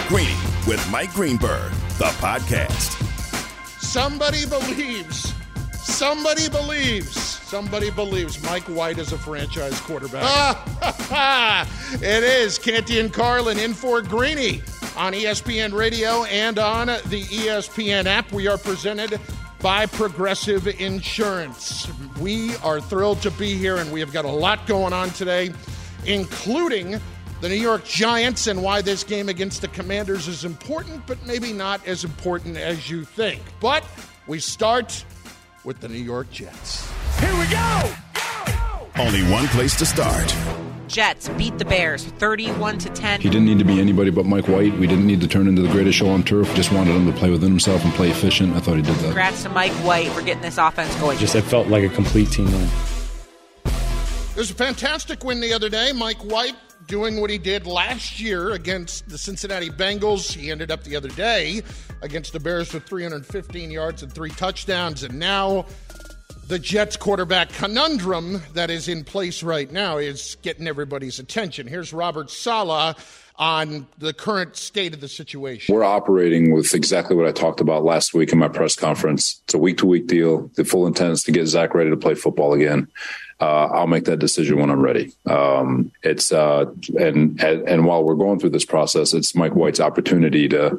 Greeny with Mike Greenberg, the podcast. Somebody believes Mike White is a franchise quarterback. It is Canty and Carlin in for Greeny on ESPN Radio and on the ESPN app. We are presented by Progressive Insurance. We are thrilled to be here, and we have got a lot going on today, including the New York Giants and why this game against the Commanders is important, but maybe not as important as you think. But we start with the New York Jets. Here we go! Only one place to start. Jets beat the Bears 31-10. He didn't need to be anybody but Mike White. We didn't need to turn into the greatest show on turf. Just wanted him to play within himself and play efficient. I thought he did that. Congrats to Mike White for getting this offense going. It felt like a complete team win. It was a fantastic win the other day. Mike White doing what he did last year against the Cincinnati Bengals. He ended up the other day against the Bears with 315 yards and 3 touchdowns. And now the Jets quarterback conundrum that is in place right now is getting everybody's attention. Here's Robert Saleh on the current state of the situation. We're operating with exactly what I talked about last week in my press conference. It's a week-to-week deal. The full intent is to get Zach ready to play football again. I'll make that decision when I'm ready. And while we're going through this process, it's Mike White's opportunity to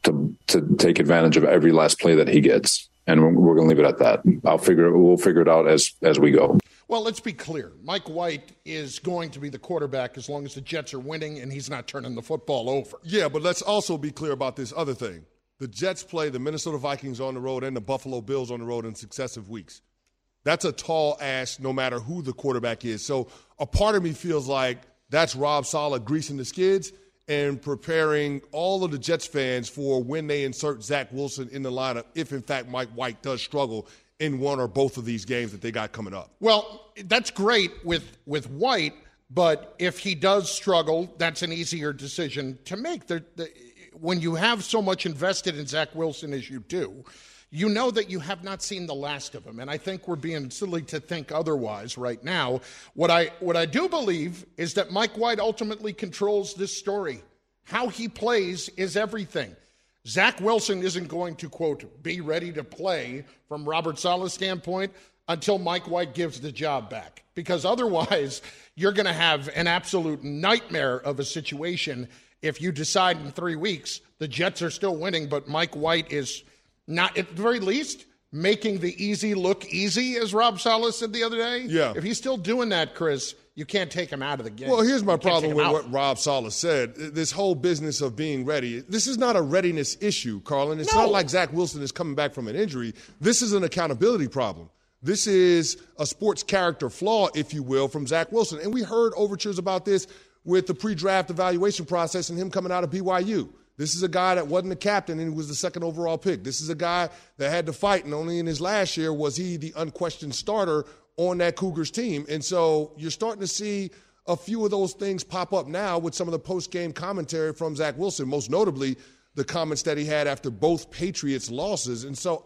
take advantage of every last play that he gets. And we're going to leave it at that. We'll figure it out as we go. Well, let's be clear. Mike White is going to be the quarterback as long as the Jets are winning and he's not turning the football over. Yeah, but let's also be clear about this other thing. The Jets play the Minnesota Vikings on the road and the Buffalo Bills on the road in successive weeks. That's a tall ask no matter who the quarterback is. So a part of me feels like that's Rob Saleh greasing the skids and preparing all of the Jets fans for when they insert Zach Wilson in the lineup if, in fact, Mike White does struggle in one or both of these games that they got coming up. Well, that's great with White, but if he does struggle, that's an easier decision to make. When you have so much invested in Zach Wilson as you do, you know that you have not seen the last of him, and I think we're being silly to think otherwise right now. What I do believe is that Mike White ultimately controls this story. How he plays is everything. Zach Wilson isn't going to, quote, be ready to play from Robert Saleh's standpoint until Mike White gives the job back, because otherwise you're going to have an absolute nightmare of a situation if you decide in 3 weeks the Jets are still winning, but Mike White is not, at the very least, making the easy look easy, as Rob Saleh said the other day. Yeah. If he's still doing that, Chris, you can't take him out of the game. Well, here's my problem with what Rob Saleh said. This whole business of being ready, this is not a readiness issue, Carlin. It's not like Zach Wilson is coming back from an injury. This is an accountability problem. This is a sports character flaw, if you will, from Zach Wilson. And we heard overtures about this with the pre-draft evaluation process and him coming out of BYU. This is a guy that wasn't the captain and he was the second overall pick. This is a guy that had to fight, and only in his last year was he the unquestioned starter on that Cougars team. And so you're starting to see a few of those things pop up now with some of the post-game commentary from Zach Wilson, most notably the comments that he had after both Patriots losses. And so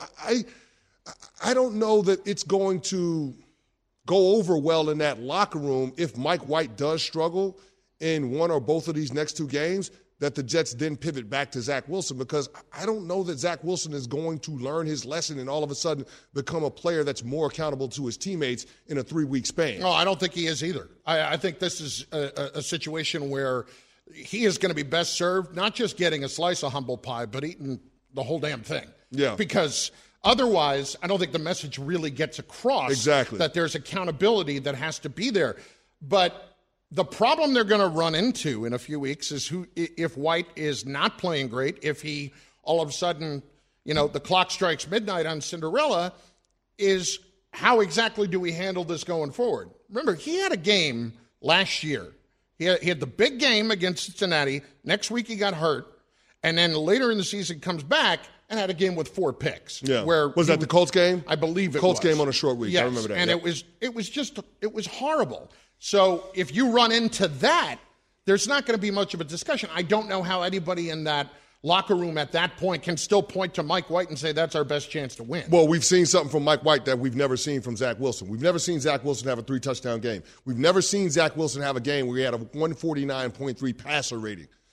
I don't know that it's going to go over well in that locker room if Mike White does struggle in one or both of these next 2 games, that the Jets then pivot back to Zach Wilson, because I don't know that Zach Wilson is going to learn his lesson and all of a sudden become a player that's more accountable to his teammates in a 3-week span. No, I don't think he is either. I think this is a situation where he is going to be best served not just getting a slice of humble pie, but eating the whole damn thing. Yeah. Because otherwise, I don't think the message really gets across that there's accountability that has to be there. But the problem they're going to run into in a few weeks is if White is not playing great, if he all of a sudden, the clock strikes midnight on Cinderella, is how exactly do we handle this going forward? Remember, he had a game last year. He had the big game against Cincinnati. Next week he got hurt. And then later in the season comes back and had a game with 4 picks. Yeah. Was that the Colts game? I believe it Colts was. game on a short week. Yes. I remember that. And it was horrible. So if you run into that, there's not going to be much of a discussion. I don't know how anybody in that locker room at that point can still point to Mike White and say that's our best chance to win. Well, we've seen something from Mike White that we've never seen from Zach Wilson. We've never seen Zach Wilson have a 3-touchdown game. We've never seen Zach Wilson have a game where he had a 149.3 passer rating.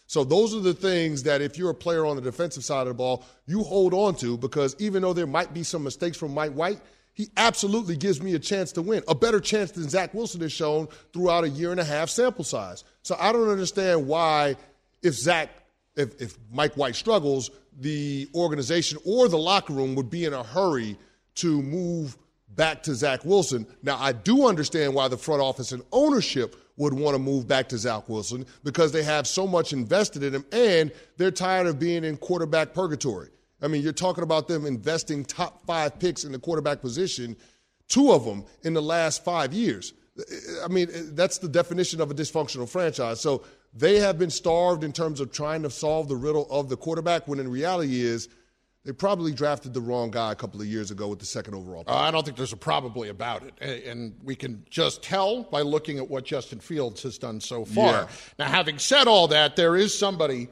So those are the things that if you're a player on the defensive side of the ball, you hold on to, because even though there might be some mistakes from Mike White, he absolutely gives me a chance to win, a better chance than Zach Wilson has shown throughout a 1.5-year sample size. So I don't understand why if Mike White struggles, the organization or the locker room would be in a hurry to move back to Zach Wilson. Now, I do understand why the front office and ownership would want to move back to Zach Wilson, because they have so much invested in him and they're tired of being in quarterback purgatory. I mean, you're talking about them investing top 5 picks in the quarterback position, 2 of them in the last 5 years. I mean, that's the definition of a dysfunctional franchise. So they have been starved in terms of trying to solve the riddle of the quarterback, when in reality is they probably drafted the wrong guy a couple of years ago with the 2nd overall pick. I don't think there's a probably about it. And we can just tell by looking at what Justin Fields has done so far. Yeah. Now, having said all that, there is somebody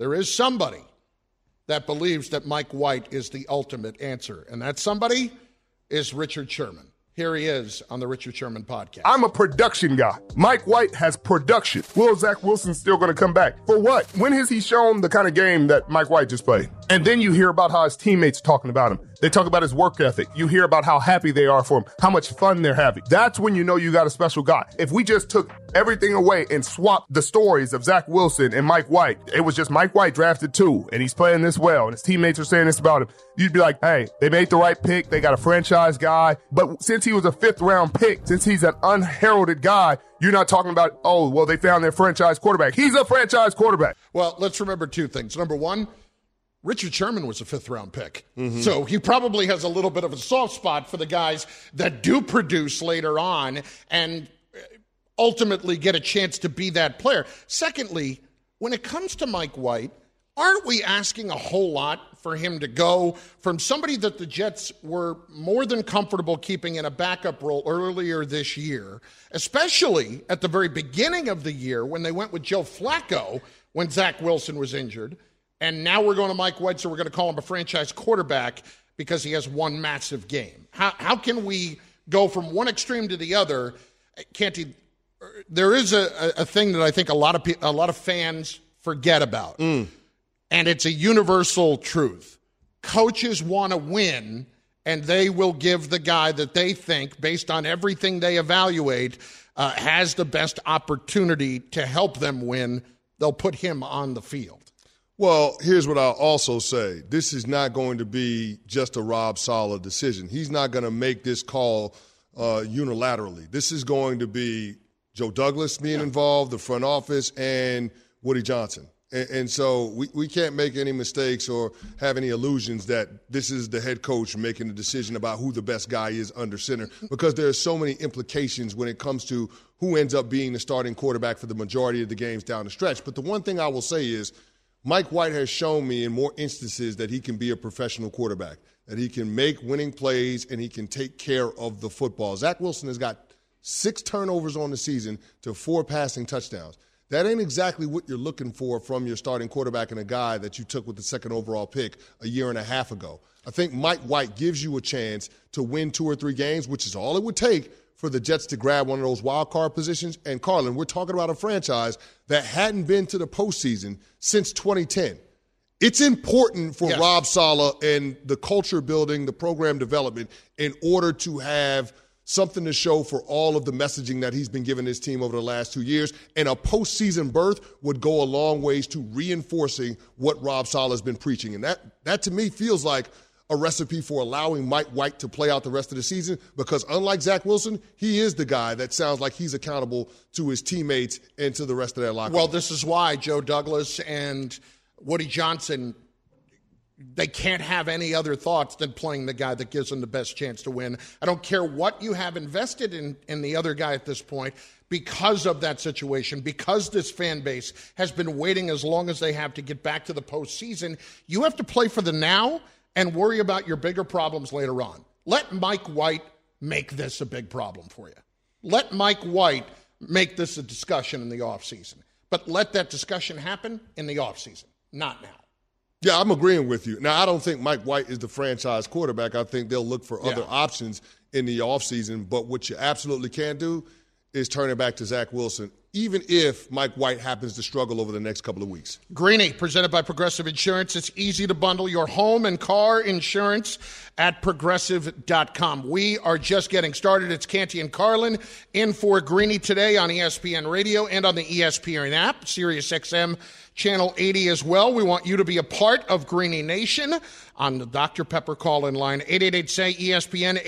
that believes that Mike White is the ultimate answer. And that somebody is Richard Sherman. Here he is on the Richard Sherman podcast. I'm a production guy. Mike White has production. Will Zach Wilson still going to come back? For what? When has he shown the kind of game that Mike White just played? And then you hear about how his teammates are talking about him. They talk about his work ethic. You hear about how happy they are for him, how much fun they're having. That's when you know you got a special guy. If we just took everything away and swapped the stories of Zach Wilson and Mike White, it was just Mike White drafted 2, and he's playing this well, and his teammates are saying this about him, you'd be like, hey, they made the right pick. They got a franchise guy. But since he was a 5th-round pick, since he's an unheralded guy, you're not talking about, oh, well, they found their franchise quarterback. He's a franchise quarterback. Well, let's remember 2 things. Number 1, Richard Sherman was a 5th-round pick. Mm-hmm. So he probably has a little bit of a soft spot for the guys that do produce later on and ultimately get a chance to be that player. Secondly, when it comes to Mike White, aren't we asking a whole lot for him to go from somebody that the Jets were more than comfortable keeping in a backup role earlier this year, especially at the very beginning of the year when they went with Joe Flacco when Zach Wilson was injured, and now we're going to Mike White, so we're going to call him a franchise quarterback because he has one massive game. How can we go from one extreme to the other? Canty, there is a thing that I think a lot of fans forget about. And it's a universal truth. Coaches want to win, and they will give the guy that they think, based on everything they evaluate, has the best opportunity to help them win. They'll put him on the field. Well, here's what I'll also say. This is not going to be just a Rob Saleh decision. He's not going to make this call unilaterally. This is going to be Joe Douglas being involved, the front office, and Woody Johnson. And so we can't make any mistakes or have any illusions that this is the head coach making the decision about who the best guy is under center, because there are so many implications when it comes to who ends up being the starting quarterback for the majority of the games down the stretch. But the one thing I will say is Mike White has shown me in more instances that he can be a professional quarterback, that he can make winning plays and he can take care of the football. Zach Wilson has got 6 turnovers on the season to 4 passing touchdowns. That ain't exactly what you're looking for from your starting quarterback and a guy that you took with the 2nd overall pick a year and a half ago. I think Mike White gives you a chance to win 2 or 3 games, which is all it would take for the Jets to grab one of those wild card positions. And, Carlin, we're talking about a franchise that hadn't been to the postseason since 2010. It's important for Rob Saleh and the culture building, the program development, in order to have something to show for all of the messaging that he's been giving his team over the last 2 years. And a postseason berth would go a long ways to reinforcing what Rob Saleh has been preaching. And that to me feels like a recipe for allowing Mike White to play out the rest of the season, because unlike Zach Wilson, he is the guy that sounds like he's accountable to his teammates and to the rest of their locker room. Well, this is why Joe Douglas and Woody Johnson, they can't have any other thoughts than playing the guy that gives them the best chance to win. I don't care what you have invested in the other guy at this point, because of that situation, because this fan base has been waiting as long as they have to get back to the postseason. You have to play for the now and worry about your bigger problems later on. Let Mike White make this a big problem for you. Let Mike White make this a discussion in the offseason. But let that discussion happen in the offseason, not now. Yeah, I'm agreeing with you. Now, I don't think Mike White is the franchise quarterback. I think they'll look for other options in the offseason. But what you absolutely can't do is turn it back to Zach Wilson even if Mike White happens to struggle over the next couple of weeks. Greeny, presented by Progressive Insurance. It's easy to bundle your home and car insurance at Progressive.com. We are just getting started. It's Canty and Carlin in for Greeny today on ESPN Radio and on the ESPN app, Sirius XM Channel 80 as well. We want you to be a part of Greeny Nation on the Dr. Pepper call-in line, 888-SAY-ESPN,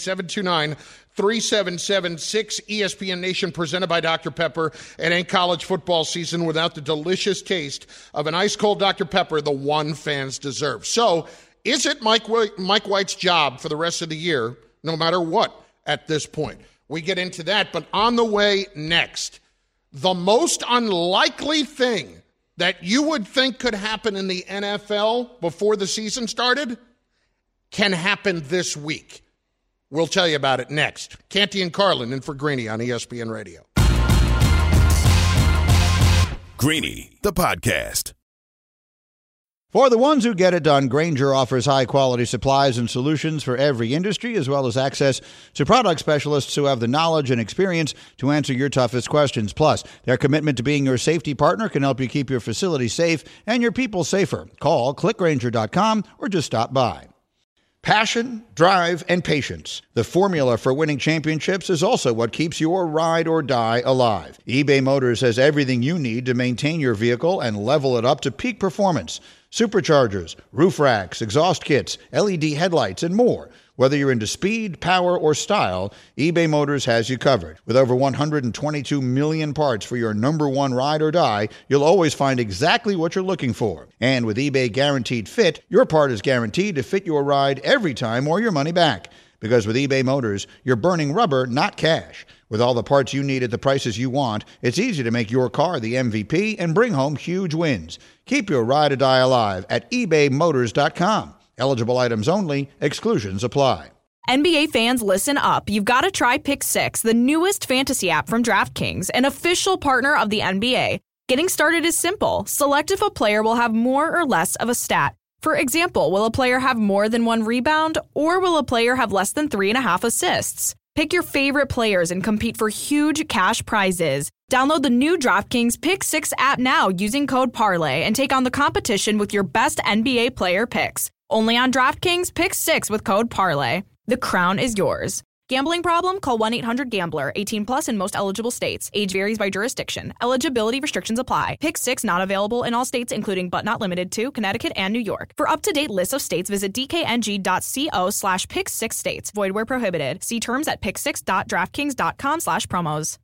888-729-3776. ESPN Nation presented by Dr. Pepper. It ain't college football season without the delicious taste of an ice-cold Dr. Pepper, the one fans deserve. So, is it Mike White's job for the rest of the year, no matter what, at this point? We get into that, but on the way next, the most unlikely thing that you would think could happen in the NFL before the season started can happen this week. We'll tell you about it next. Canty and Carlin in for Greeny on ESPN Radio. Greeny, the podcast. For the ones who get it done, Grainger offers high-quality supplies and solutions for every industry, as well as access to product specialists who have the knowledge and experience to answer your toughest questions. Plus, their commitment to being your safety partner can help you keep your facility safe and your people safer. Call clickgrainger.com or just stop by. Passion, drive, and patience. The formula for winning championships is also what keeps your ride or die alive. eBay Motors has everything you need to maintain your vehicle and level it up to peak performance. Superchargers, roof racks, exhaust kits, LED headlights, and more. Whether you're into speed, power, or style, eBay Motors has you covered. With over 122 million parts for your number one ride or die, you'll always find exactly what you're looking for. And with eBay Guaranteed Fit, your part is guaranteed to fit your ride every time or your money back. Because with eBay Motors, you're burning rubber, not cash. With all the parts you need at the prices you want, it's easy to make your car the MVP and bring home huge wins. Keep your ride or die alive at ebaymotors.com. Eligible items only. Exclusions apply. NBA fans, listen up. You've got to try Pick 6, the newest fantasy app from DraftKings, an official partner of the NBA. Getting started is simple. Select if a player will have more or less of a stat. For example, will a player have more than 1 rebound, or will a player have less than 3.5 assists? Pick your favorite players and compete for huge cash prizes. Download the new DraftKings Pick 6 app now using code PARLAY and take on the competition with your best NBA player picks. Only on DraftKings Pick 6 with code PARLAY. The crown is yours. Gambling problem? Call 1-800-GAMBLER. 18 plus in most eligible states. Age varies by jurisdiction. Eligibility restrictions apply. Pick 6 not available in all states, including but not limited to Connecticut and New York. For up-to-date lists of states, visit dkng.co/pick6states. Void where prohibited. See terms at pick6.draftkings.com/promos.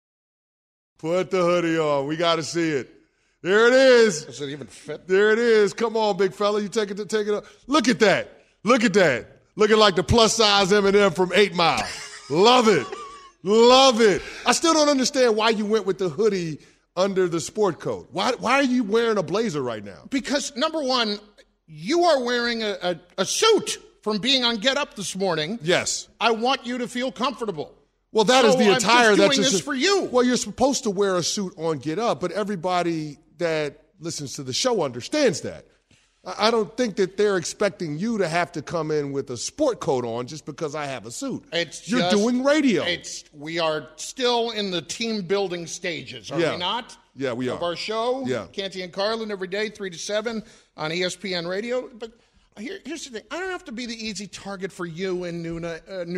Put the hoodie on. We got to see it. There it is. Does it even fit? There it is. Come on, big fella. You take it up. Look at that. Look at that. Looking like the plus-size M&M from 8 Mile. Love it. Love it. I still don't understand why you went with the hoodie under the sport coat. Why are you wearing a blazer right now? Because, number one, you are wearing a suit from being on Get Up this morning. Yes. I want you to feel comfortable. Well, that is the attire that's doing this for you. Well, you're supposed to wear a suit on Get Up, but everybody that listens to the show understands that. I don't think that they're expecting you to have to come in with a sport coat on just because I have a suit. You're doing radio. We are still in the team building stages, are we not? Yeah, we are. Of our show, yeah. Canty and Carlin every day, 3 to 7 on ESPN Radio. But here's the thing. I don't have to be the easy target for you and Nuno and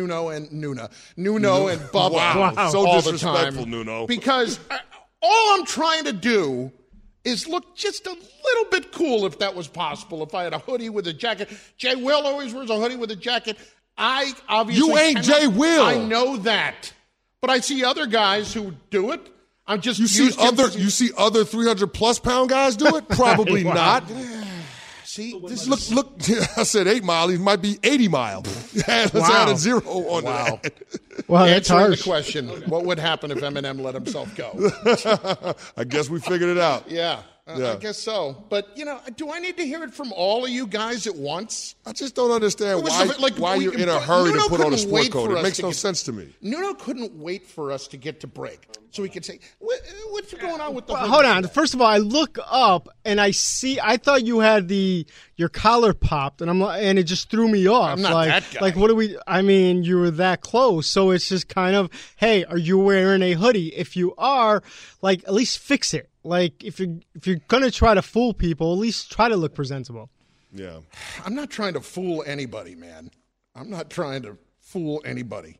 Bubba wow. So all disrespectful, the time. Nuno. Because all I'm trying to do is look just a little bit cool, if that was possible, if I had a hoodie with a jacket. Jay Will always wears a hoodie with a jacket. I obviously You ain't Jay Will. I know that. But I see other guys who do it. I'm just You see other 300-plus pound guys do it? Probably not. See, this look. I said 8 Mile. He might be 80 Mile. Let's add a 0 on that. Wow, that's Answering harsh. the question, what would happen if Eminem let himself go? I guess we figured it out. Yeah. I guess so. But, do I need to hear it from all of you guys at once? I just don't understand why you're in a hurry to put on a sport coat. It makes no sense to me. Nuno couldn't wait for us to get to break so he could say, what's going on with the hold on. First of all, I look up and I thought you had your collar popped, and it just threw me off. I'm not that guy. Like, what do we? I mean, you were that close, so it's just kind of, hey, are you wearing a hoodie? If you are, like, at least fix it. Like, if you're gonna try to fool people, at least try to look presentable. Yeah, I'm not trying to fool anybody, man. I'm not trying to fool anybody.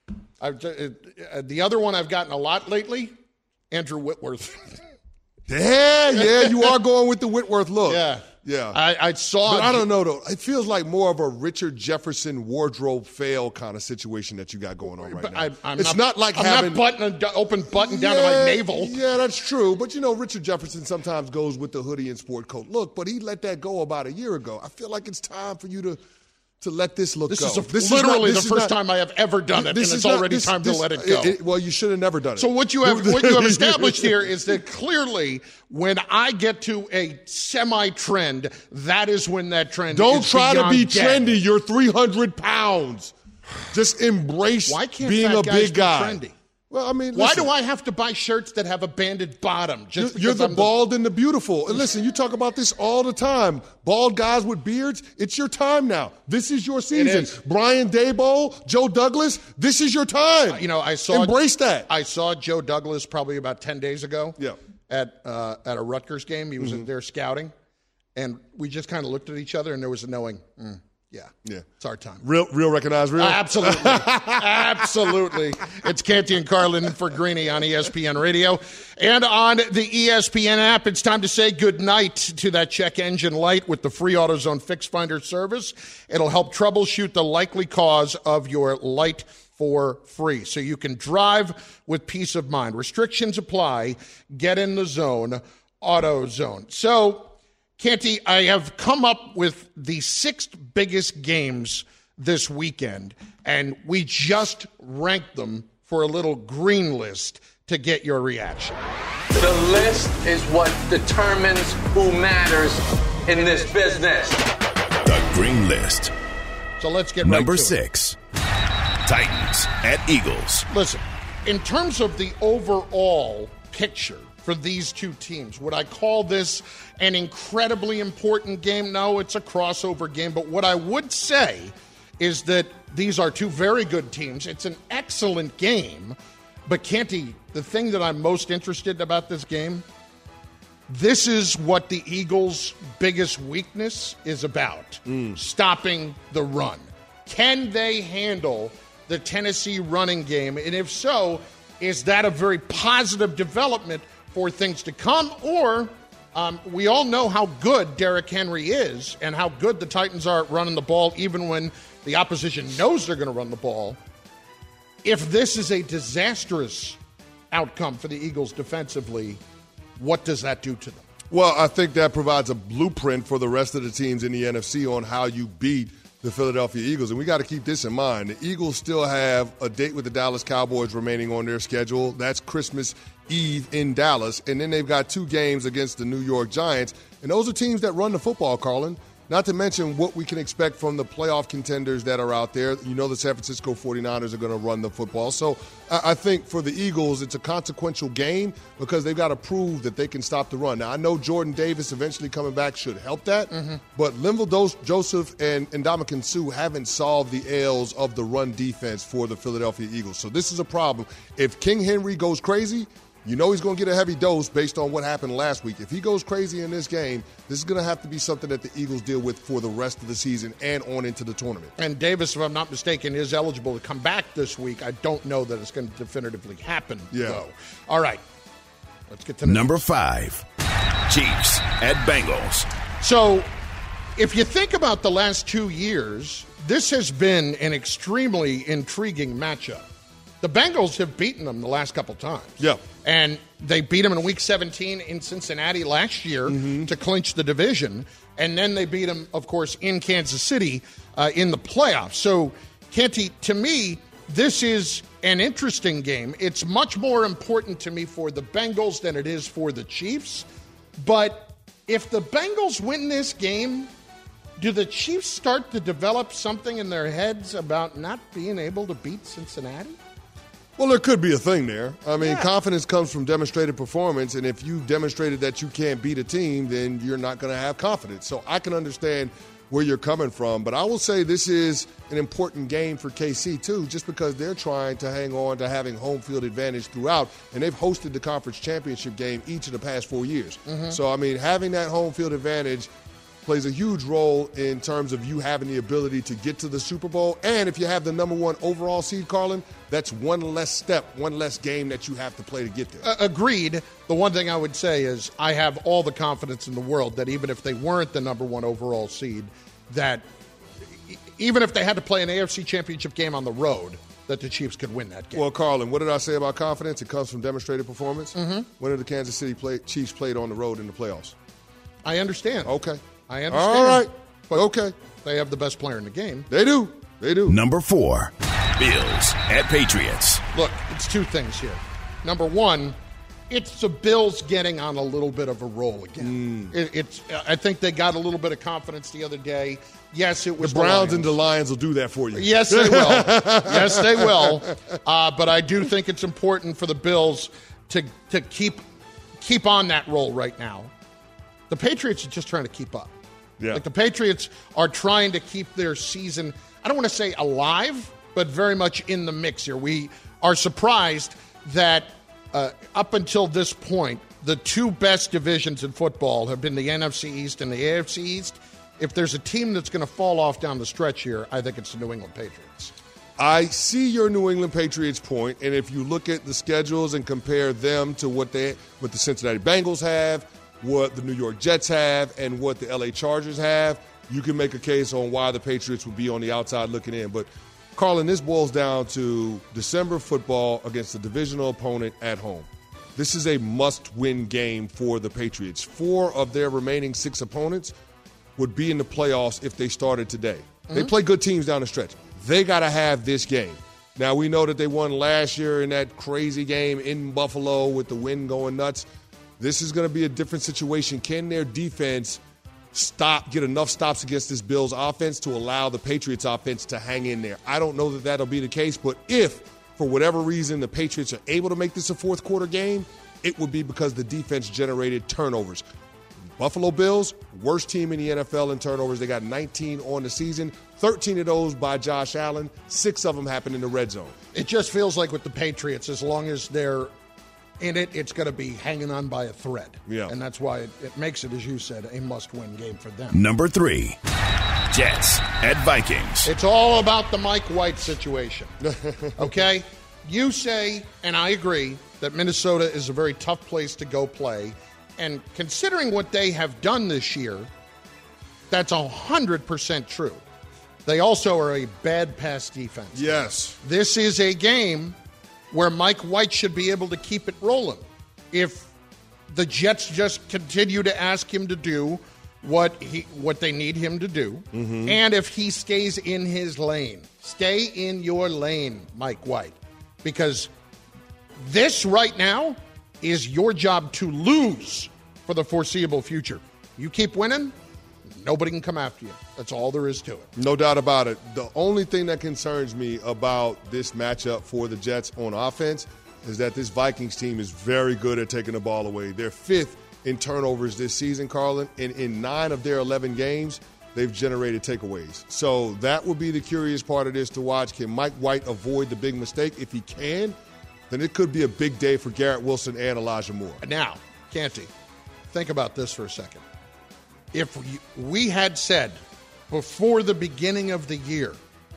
The other one I've gotten a lot lately, Andrew Whitworth. Yeah, you are going with the Whitworth look. Yeah. I saw. But I don't know, though. It feels like more of a Richard Jefferson wardrobe fail kind of situation that you got going on right now. I'm not open button down to my navel. Yeah, that's true. But, Richard Jefferson sometimes goes with the hoodie and sport coat look, but he let that go about a year ago. I feel like it's time for you to let this look go. This is literally the first time I have ever done it, and it's already time to let it go. Well, you should have never done it. So what you have established here is that clearly when I get to a semi-trend, that is when that trend Don't is try to be dead. trendy. You're 300 pounds. Just embrace being a big guy. Trendy? Well, I mean, why do I have to buy shirts that have a banded bottom? You're the bald and the beautiful. And listen, you talk about this all the time. Bald guys with beards, it's your time now. This is your season. Brian Daboll, Joe Douglas, this is your time. Embrace that. I saw Joe Douglas probably about 10 days ago. Yeah. At a Rutgers game. He was there scouting. And we just kind of looked at each other, and there was a knowing, yeah, it's our time. Real recognize real? Absolutely. Absolutely. It's Canty and Carlin for Greeny on ESPN Radio. And on the ESPN app, it's time to say goodnight to that check engine light with the free AutoZone Fix Finder service. It'll help troubleshoot the likely cause of your light for free, so you can drive with peace of mind. Restrictions apply. Get in the zone, AutoZone. So, Canty, I have come up with the 6 biggest games this weekend, and we just ranked them for a little green list to get your reaction. The list is what determines who matters in this business. The green list. So let's get Number right to 6, Titans at Eagles. Listen, in terms of the overall picture for these two teams, would I call this an incredibly important game? No, it's a crossover game. But what I would say is that these are two very good teams. It's an excellent game. But, Canty, the thing that I'm most interested about this game, this is what the Eagles' biggest weakness is about, stopping the run. Can they handle the Tennessee running game? And if so, is that a very positive development for things to come? Or we all know how good Derrick Henry is and how good the Titans are at running the ball, even when the opposition knows they're going to run the ball. If this is a disastrous outcome for the Eagles defensively, what does that do to them? Well, I think that provides a blueprint for the rest of the teams in the NFC on how you beat the Philadelphia Eagles. And we got to keep this in mind. The Eagles still have a date with the Dallas Cowboys remaining on their schedule. That's Christmas Eve in Dallas. And then they've got 2 games against the New York Giants. And those are teams that run the football, Carlin. Not to mention what we can expect from the playoff contenders that are out there. You know the San Francisco 49ers are going to run the football. So I think for the Eagles, it's a consequential game because they've got to prove that they can stop the run. Now, I know Jordan Davis eventually coming back should help that, but Linval Joseph and Ndamukong Suh haven't solved the ails of the run defense for the Philadelphia Eagles. So this is a problem. If King Henry goes crazy, you know he's going to get a heavy dose based on what happened last week. If he goes crazy in this game, this is going to have to be something that the Eagles deal with for the rest of the season and on into the tournament. And Davis, if I'm not mistaken, is eligible to come back this week. I don't know that it's going to definitively happen, though. All right. Let's get to Number 5, Chiefs at Bengals. So if you think about the last 2 years, this has been an extremely intriguing matchup. The Bengals have beaten them the last couple times. Yeah. And they beat them in Week 17 in Cincinnati last year to clinch the division. And then they beat them, of course, in Kansas City in the playoffs. So, Canty, to me, this is an interesting game. It's much more important to me for the Bengals than it is for the Chiefs. But if the Bengals win this game, do the Chiefs start to develop something in their heads about not being able to beat Cincinnati? Well, there could be a thing there. I mean, confidence comes from demonstrated performance, and if you demonstrated that you can't beat a team, then you're not going to have confidence. So I can understand where you're coming from, but I will say this is an important game for KC, too, just because they're trying to hang on to having home field advantage throughout, and they've hosted the conference championship game each of the past 4 years. So, I mean, having that home field advantage plays a huge role in terms of you having the ability to get to the Super Bowl. And if you have the number one overall seed, Carlin, that's one less step, one less game that you have to play to get there. Agreed. The one thing I would say is I have all the confidence in the world that even if they weren't the number one overall seed, that even if they had to play an AFC championship game on the road, that the Chiefs could win that game. Well, Carlin, what did I say about confidence? It comes from demonstrated performance. When did the Kansas City Chiefs played on the road in the playoffs? I understand. Okay. I understand. All right. But okay. They have the best player in the game. They do. They do. Number 4, Bills at Patriots. Look, it's two things here. Number one, it's the Bills getting on a little bit of a roll again. I think they got a little bit of confidence the other day. Yes, it was the Browns and the Lions will do that for you. Yes, they will. Yes, they will. But I do think it's important for the Bills to keep on that roll right now. The Patriots are just trying to keep up. Yeah. Like the Patriots are trying to keep their season, I don't want to say alive, but very much in the mix here. We are surprised that up until this point, the two best divisions in football have been the NFC East and the AFC East. If there's a team that's going to fall off down the stretch here, I think it's the New England Patriots. I see your New England Patriots point, and if you look at the schedules and compare them to what the Cincinnati Bengals have, what the New York Jets have, and what the LA Chargers have, you can make a case on why the Patriots would be on the outside looking in. But, Carlin, this boils down to December football against a divisional opponent at home. This is a must-win game for the Patriots. 4 of their remaining 6 opponents would be in the playoffs if they started today. They play good teams down the stretch. They got to have this game. Now, we know that they won last year in that crazy game in Buffalo with the wind going nuts. This is going to be a different situation. Can their defense get enough stops against this Bills offense to allow the Patriots offense to hang in there? I don't know that that'll be the case, but if, for whatever reason, the Patriots are able to make this a fourth quarter game, it would be because the defense generated turnovers. Buffalo Bills, worst team in the NFL in turnovers. They got 19 on the season, 13 of those by Josh Allen. 6 of them happened in the red zone. It just feels like with the Patriots, as long as they're in it, it's going to be hanging on by a thread. Yeah. And that's why it makes it, as you said, a must-win game for them. Number 3, Jets at Vikings. It's all about the Mike White situation. Okay? You say, and I agree, that Minnesota is a very tough place to go play. And considering what they have done this year, that's 100% true. They also are a bad pass defense. Yes. This is a game where Mike White should be able to keep it rolling. If the Jets just continue to ask him to do what they need him to do, and if he stays in his lane. Stay in your lane, Mike White. Because this right now is your job to lose for the foreseeable future. You keep winning, nobody can come after you. That's all there is to it. No doubt about it. The only thing that concerns me about this matchup for the Jets on offense is that this Vikings team is very good at taking the ball away. They're 5th in turnovers this season, Carlin, and in 9 of their 11 games, they've generated takeaways. So that would be the curious part of this to watch. Can Mike White avoid the big mistake? If he can, then it could be a big day for Garrett Wilson and Elijah Moore. Now, Canty, think about this for a second. If we had said before the beginning of the year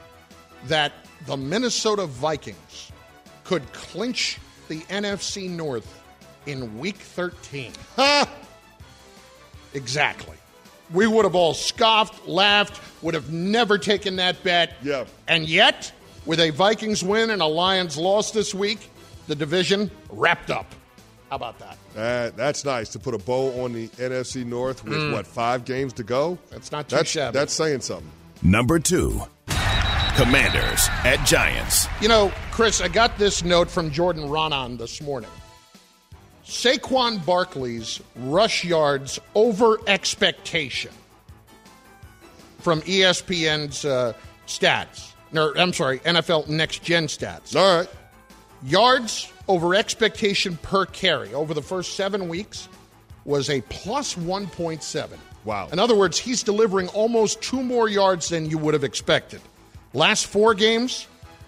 that the Minnesota Vikings could clinch the NFC North in Week 13. Exactly. We would have all scoffed, laughed, would have never taken that bet. Yeah. And yet, with a Vikings win and a Lions loss this week, the division wrapped up. How about that? That's nice to put a bow on the NFC North with, 5 games to go? That's not too shabby. That's saying something. Number 2, Commanders at Giants. You know, Chris, I got this note from Jordan Raanan this morning. Saquon Barkley's rush yards over expectation from ESPN's stats. No, I'm sorry, NFL Next Gen stats. All right. Yards over expectation per carry over the first 7 weeks was a plus 1.7. Wow. In other words, he's delivering almost 2 more yards than you would have expected. Last 4 games,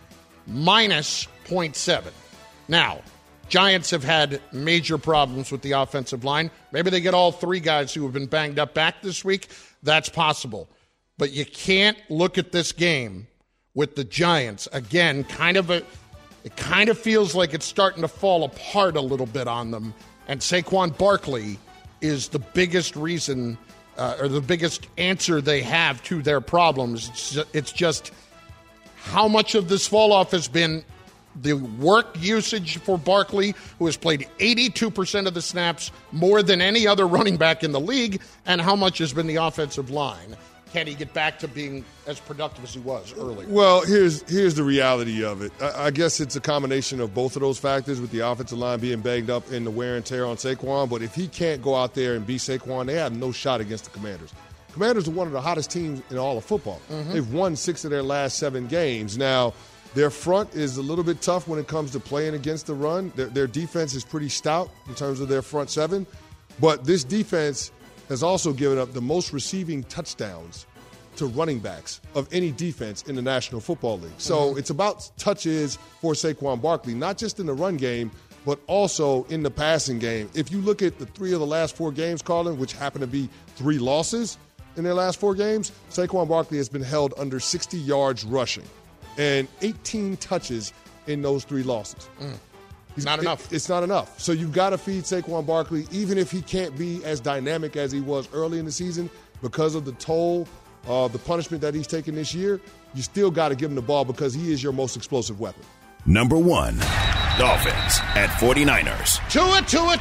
minus 0.7. Now, Giants have had major problems with the offensive line. Maybe they get all 3 guys who have been banged up back this week. That's possible. But you can't look at this game with the Giants. Again, it kind of feels like it's starting to fall apart a little bit on them. And Saquon Barkley is the biggest reason or the biggest answer they have to their problems. It's just how much of this fall off has been the work usage for Barkley, who has played 82% of the snaps, more than any other running back in the league, and how much has been the offensive line. Can he get back to being as productive as he was earlier? Well, here's the reality of it. I guess it's a combination of both of those factors, with the offensive line being banged up and the wear and tear on Saquon. But if he can't go out there and beat Saquon, they have no shot against the Commanders. Commanders are one of the hottest teams in all of football. Mm-hmm. They've won 6 of their last 7 games. Now, their front is a little bit tough when it comes to playing against the run. Their defense is pretty stout in terms of their front 7. But this defense has also given up the most receiving touchdowns to running backs of any defense in the National Football League. So it's about touches for Saquon Barkley, not just in the run game, but also in the passing game. If you look at the 3 of the last 4 games, Carlin, which happen to be 3 losses in their last 4 games, Saquon Barkley has been held under 60 yards rushing and 18 touches in those 3 losses. Not enough. It's not enough. So you've got to feed Saquon Barkley, even if he can't be as dynamic as he was early in the season because of the toll, the punishment that he's taken this year. You still got to give him the ball because he is your most explosive weapon. Number 1, Dolphins at 49ers. Tua.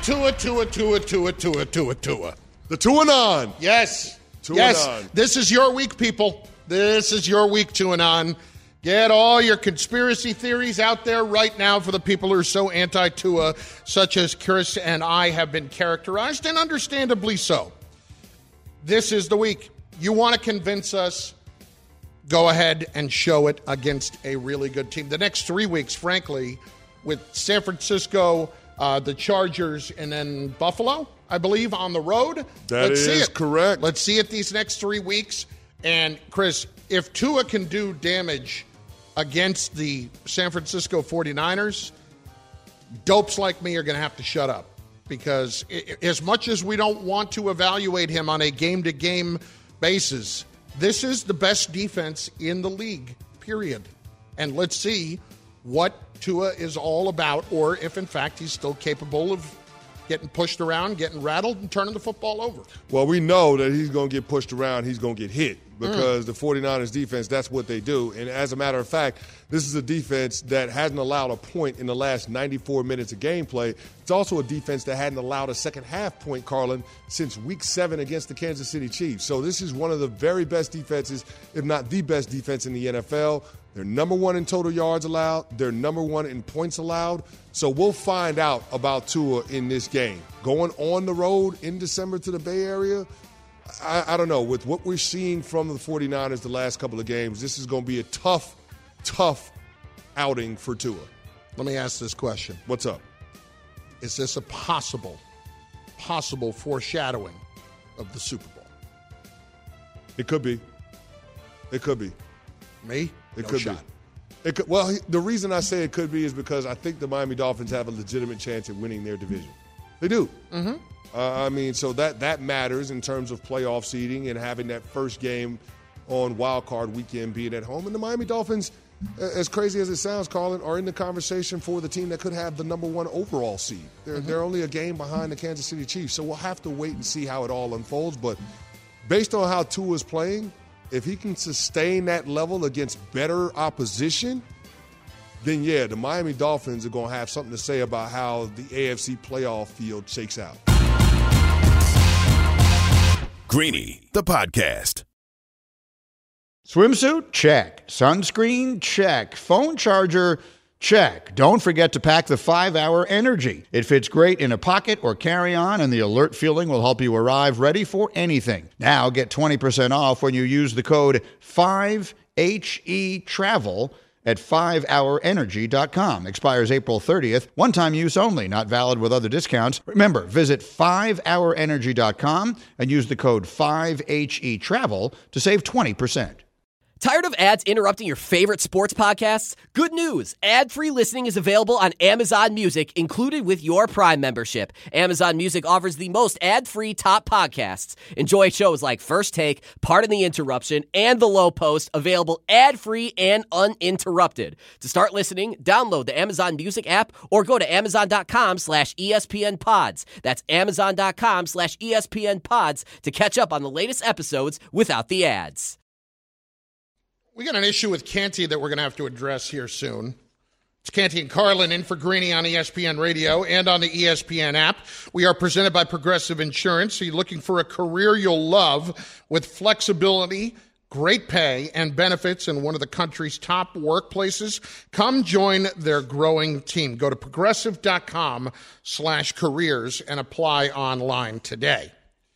The 2-and-on. Yes. 2-and-on. Yes. This is your week, people. This is your week, 2-and-on. Get all your conspiracy theories out there right now for the people who are so anti-Tua, such as Chris and I have been characterized, and understandably so. This is the week. You want to convince us, go ahead and show it against a really good team. The next 3 weeks, frankly, with San Francisco, the Chargers, and then Buffalo, I believe, on the road. Let's see it. Correct. Let's see it these next 3 weeks. And, Chris, if Tua can do damage against the San Francisco 49ers, dopes like me are going to have to shut up. Because as much as we don't want to evaluate him on a game-to-game basis, this is the best defense in the league, period. And let's see what Tua is all about, or if, in fact, he's still capable of getting pushed around, getting rattled, and turning the football over. Well, we know that he's going to get pushed around, he's going to get hit, because the 49ers defense, that's what they do. And as a matter of fact, this is a defense that hasn't allowed a point in the last 94 minutes of gameplay. It's also a defense that hadn't allowed a second half point, Carlin, since week 7 against the Kansas City Chiefs. So this is one of the very best defenses, if not the best defense in the NFL. They're number 1 in total yards allowed. They're number 1 in points allowed. So we'll find out about Tua in this game. Going on the road in December to the Bay Area, I don't know. With what we're seeing from the 49ers the last couple of games, this is going to be a tough outing for Tua. Let me ask this question. What's up? Is this a possible foreshadowing of the Super Bowl? It could be. It could be. Me? It no could shot. be. It could, well, the reason I say it could be is because I think the Miami Dolphins have a legitimate chance at winning their division. They do. Mm-hmm. So that matters in terms of playoff seeding and having that first game on Wild Card weekend being at home. And the Miami Dolphins, as crazy as it sounds, Colin, are in the conversation for the team that could have the number 1 overall seed. They're only a game behind the Kansas City Chiefs, so we'll have to wait and see how it all unfolds. But based on how Tua's playing, if he can sustain that level against better opposition, then, yeah, the Miami Dolphins are going to have something to say about how the AFC playoff field shakes out. Greeny, the podcast. Swimsuit? Check. Sunscreen? Check. Phone charger? Check. Don't forget to pack the 5-Hour Energy. It fits great in a pocket or carry-on, and the alert feeling will help you arrive ready for anything. Now get 20% off when you use the code 5HETRAVEL at 5hourenergy.com. Expires April 30th. One-time use only. Not valid with other discounts. Remember, visit 5hourenergy.com and use the code 5HETRAVEL to save 20%. Tired of ads interrupting your favorite sports podcasts? Good news! Ad-free listening is available on Amazon Music, included with your Prime membership. Amazon Music offers the most ad-free top podcasts. Enjoy shows like First Take, Pardon the Interruption, and The Low Post, available ad-free and uninterrupted. To start listening, download the Amazon Music app or go to amazon.com/ESPN Pods. That's amazon.com/ESPN Pods to catch up on the latest episodes without the ads. We got an issue with Canty that we're going to have to address here soon. It's Canty and Carlin in for Greeny on ESPN Radio and on the ESPN app. We are presented by Progressive Insurance. So you're looking for a career you'll love with flexibility, great pay, and benefits in one of the country's top workplaces? Come join their growing team. Go to progressive.com/careers and apply online today.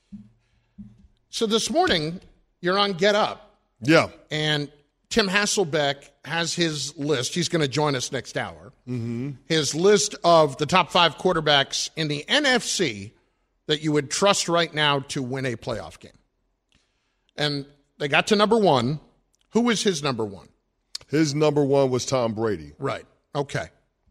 So this morning, you're on Get Up. Yeah. And Tim Hasselbeck has his list. He's going to join us next hour. Mm-hmm. His list of the top 5 quarterbacks in the NFC that you would trust right now to win a playoff game. And they got to number 1. Who was his number 1? His number 1 was Tom Brady. Right. Okay.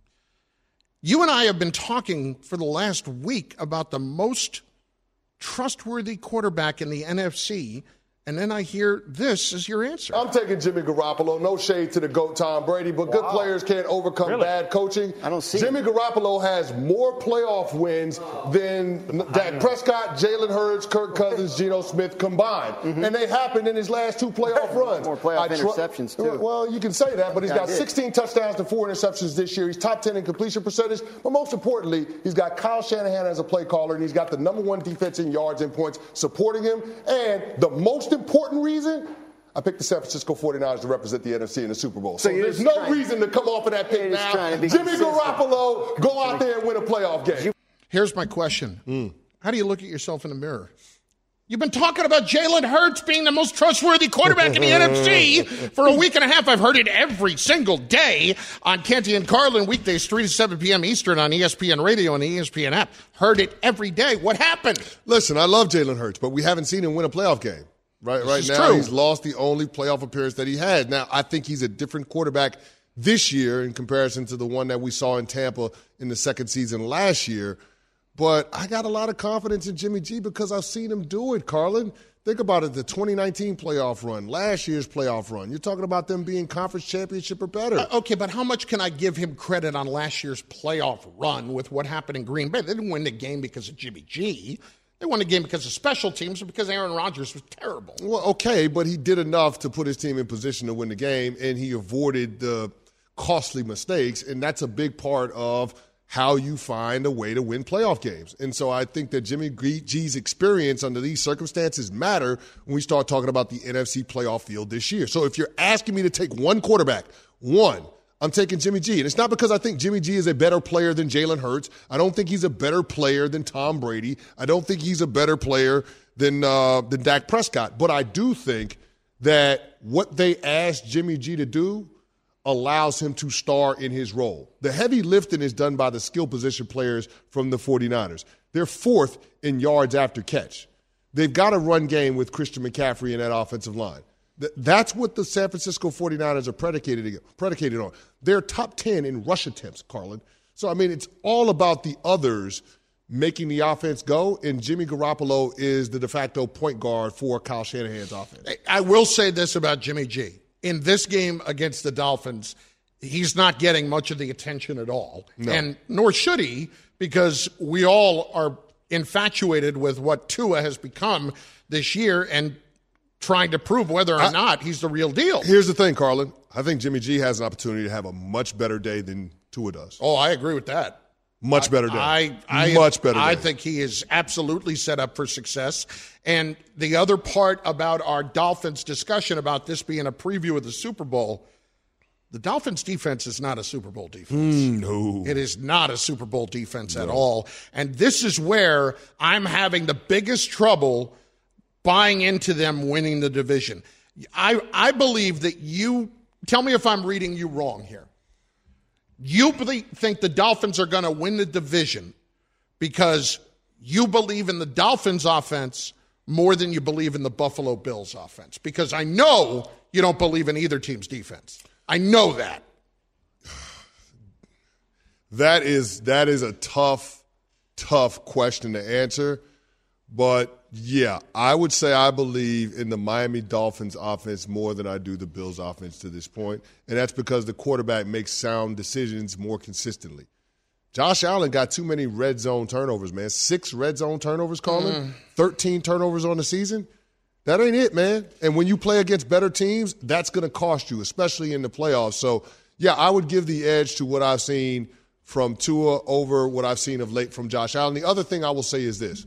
You and I have been talking for the last week about the most trustworthy quarterback in the NFC, and then I hear this as your answer. I'm taking Jimmy Garoppolo. No shade to the GOAT Tom Brady, but good players can't overcome bad coaching. I don't see Jimmy Garoppolo has more playoff wins than Dak Prescott, Jalen Hurts, Kirk Cousins, Geno Smith combined. Mm-hmm. And they happened in his last 2 playoff runs. More playoff interceptions, too. Well, you can say that, but he's got 16 touchdowns to 4 interceptions this year. He's top 10 in completion percentage. But most importantly, he's got Kyle Shanahan as a play caller, and he's got the number 1 defense in yards and points supporting him. And the most important reason, I picked the San Francisco 49ers to represent the NFC in the Super Bowl. So there's no reason to come off of that pick now. Jimmy Garoppolo, go out there and win a playoff game. Here's my question. How do you look at yourself in the mirror? You've been talking about Jalen Hurts being the most trustworthy quarterback in the NFC for a week and a half. I've heard it every single day on Canty and Carlin, weekdays 3 to 7 p.m. Eastern on ESPN Radio and the ESPN app. Heard it every day. What happened? Listen, I love Jalen Hurts, but we haven't seen him win a playoff game. Right now, true. He's lost the only playoff appearance that he has. Now, I think he's a different quarterback this year in comparison to the one that we saw in Tampa in the second season last year. But I got a lot of confidence in Jimmy G because I've seen him do it, Carlin. Think about it, the 2019 playoff run, last year's playoff run. You're talking about them being conference championship or better. Okay, but how much can I give him credit on last year's playoff run with what happened in Green Bay? They didn't win the game because of Jimmy G. They won the game because of special teams or because Aaron Rodgers was terrible. Well, okay, but he did enough to put his team in position to win the game, and he avoided the costly mistakes, and that's a big part of how you find a way to win playoff games. And so I think that Jimmy G's experience under these circumstances matter when we start talking about the NFC playoff field this year. So if you're asking me to take one quarterback, I'm taking Jimmy G. And it's not because I think Jimmy G is a better player than Jalen Hurts. I don't think he's a better player than Tom Brady. I don't think he's a better player than Dak Prescott. But I do think that what they asked Jimmy G to do allows him to star in his role. The heavy lifting is done by the skill position players from the 49ers. They're 4th in yards after catch. They've got a run game with Christian McCaffrey in that offensive line. That's what the San Francisco 49ers are predicated on. They're top 10 in rush attempts, Carlin. So, I mean, it's all about the others making the offense go, and Jimmy Garoppolo is the de facto point guard for Kyle Shanahan's offense. I will say this about Jimmy G. In this game against the Dolphins, he's not getting much of the attention at all. No. And nor should he, because we all are infatuated with what Tua has become this year and trying to prove whether or not he's the real deal. Here's the thing, Carlin. I think Jimmy G has an opportunity to have a much better day than Tua does. Oh, I agree with that. Much better day. Much better day. I think he is absolutely set up for success. And the other part about our Dolphins discussion about this being a preview of the Super Bowl, The Dolphins' defense is not a Super Bowl defense. No. It is not a Super Bowl defense at all. And this is where I'm having the biggest trouble buying into them winning the division. I believe that you – tell me if I'm reading you wrong here. You think the Dolphins are going to win the division because you believe in the Dolphins' offense more than you believe in the Buffalo Bills' offense. Because I know you don't believe in either team's defense. I know that. That is a tough question to answer. But, yeah, I would say I believe in the Miami Dolphins offense more than I do the Bills offense to this point. And that's because the quarterback makes sound decisions more consistently. Josh Allen got too many red zone turnovers, man. 6 red zone turnovers, Colin. 13 turnovers on the season. That ain't it, man. And when you play against better teams, that's going to cost you, especially in the playoffs. So, yeah, I would give the edge to what I've seen from Tua over what I've seen of late from Josh Allen. The other thing I will say is this.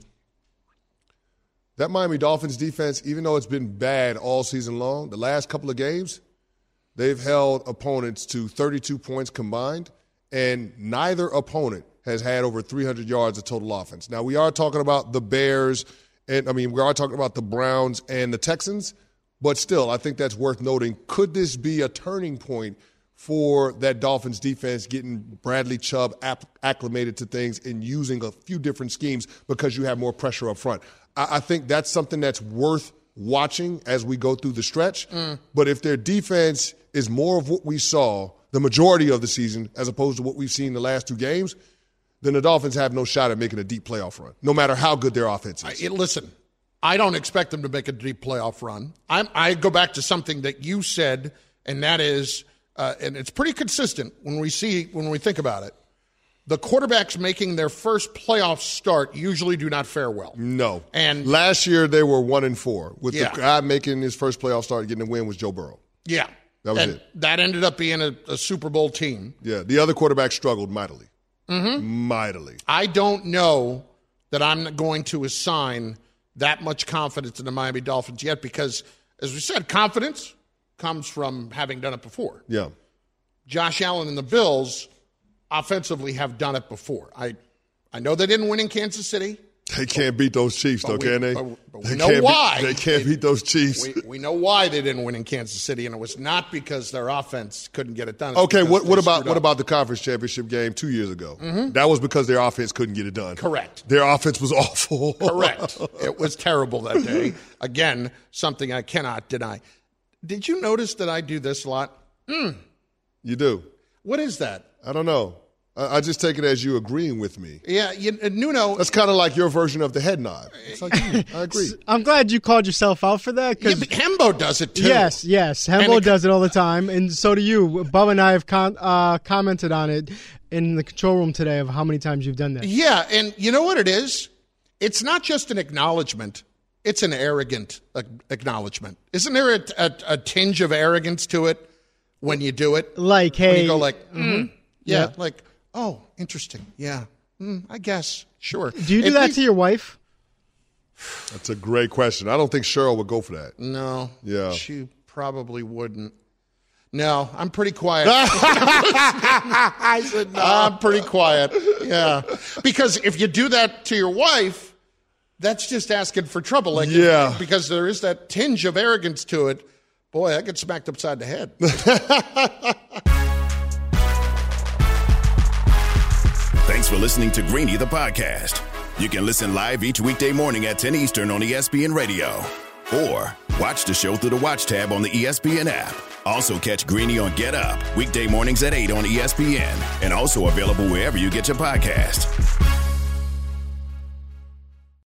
That Miami Dolphins defense, even though it's been bad all season long, the last couple of games, they've held opponents to 32 points combined, and neither opponent has had over 300 yards of total offense. Now, we are talking about the Bears – we are talking about the Browns and the Texans, but still, I think that's worth noting. Could this be a turning point for that Dolphins defense getting Bradley Chubb acclimated to things and using a few different schemes because you have more pressure up front? I think that's something that's worth watching as we go through the stretch. But if their defense is more of what we saw the majority of the season as opposed to what we've seen the last 2 games, then the Dolphins have no shot at making a deep playoff run, no matter how good their offense is. Listen, I don't expect them to make a deep playoff run. I go back to something that you said, and that is, and it's pretty consistent when we think about it, the quarterbacks making their first playoff start usually do not fare well. No. And last year they were 1-4. With the guy making his first playoff start getting a win was Joe Burrow. Yeah. That was it. That ended up being a Super Bowl team. Yeah. The other quarterback struggled mightily. Mightily. I don't know that I'm going to assign that much confidence in the Miami Dolphins yet because, as we said, confidence comes from having done it before. Yeah. Josh Allen and the Bills offensively have done it before. I know they didn't win in Kansas City. They can't beat those Chiefs, though, can they? But we know why. They can't beat those Chiefs. We know why they didn't win in Kansas City, and it was not because their offense couldn't get it done. It's okay, what about the conference championship game 2 years ago? That was because their offense couldn't get it done. Correct. Their offense was awful. Correct. It was terrible that day. Again, something I cannot deny. Did you notice that I do this a lot? You do. What is that? I don't know. I just take it as you agreeing with me. Yeah, Nuno. That's kind of like your version of the head nod. It's like, I agree. I'm glad you called yourself out for that. Yeah, but Hembo does it too. Yes. Hembo does it all the time, and so do you. Bubba and I have commented on it in the control room today of how many times you've done that. Yeah, and you know what it is? It's not just an acknowledgement. It's an arrogant acknowledgement. Isn't there a tinge of arrogance to it when you do it? Like, hey. When you go like, yeah, like, oh, interesting. Yeah, I guess. Sure. Do you do that to your wife? That's a great question. I don't think Cheryl would go for that. No. Yeah. She probably wouldn't. No, I'm pretty quiet. I said no. I'm pretty quiet. Yeah. Because if you do that to your wife, that's just asking for trouble. Like, yeah. Because there is that tinge of arrogance to it. Boy, I get smacked upside the head. Thanks for listening to Greeny the podcast. You can listen live each weekday morning at 10 Eastern on ESPN Radio. Or watch the show through the Watch tab on the ESPN app. Also catch Greeny on Get Up, weekday mornings at 8 on ESPN. And also available wherever you get your podcast.